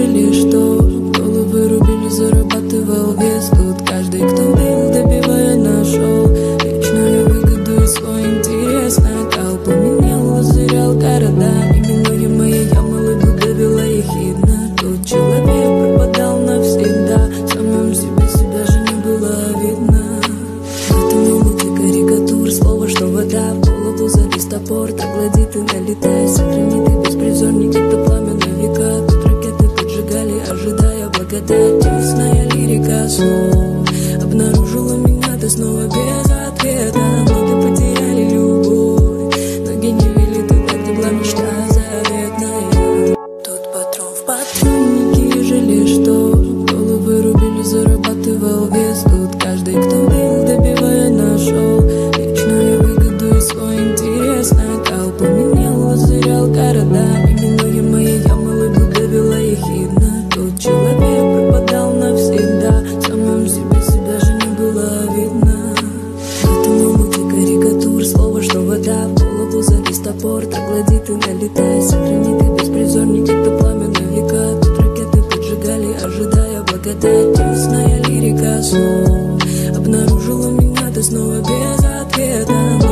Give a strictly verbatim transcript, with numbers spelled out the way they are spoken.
жили, что головы рубили, зарабатывал вес. Тут каждый, кто бил, добивая, нашел личную выгоду и свой интерес. Накал поменял, лазырял города, неминуемое я молоду довела ехидно. Тут человек пропадал навсегда, самому себе себя же не было видно. В этом омуте карикатур, слово, что вода в голову залез топор. Так гладит и налетай, сохранит и беспризорник, это пламя на века. Тут ракеты поджигали, ожидая благодать. Ясная лирика слов обнаружила меня, ты снова без ответа. Ноги потеряли любовь, ноги не вели туда, где была мечта заветная. Тут патрон в патроннике, жили, что головы рубили, зарабатывал вес. Тут каждый, кто бил, добивая, нашел личную выгоду и свой интерес. Накал поменял, лазырял города, неминуемое я молоду довела ехидно. Тут человек пропадал навсегда, самому себе себя же не было видно. В этом омуте карикатур, слово, что вода в голову залез топор. Так гладит и налетай, сохранит и беспризорник, это пламя на века. Тут ракеты поджигали, ожидая благодать. Ясная лирика слов обнаружила меня, ты снова без ответа.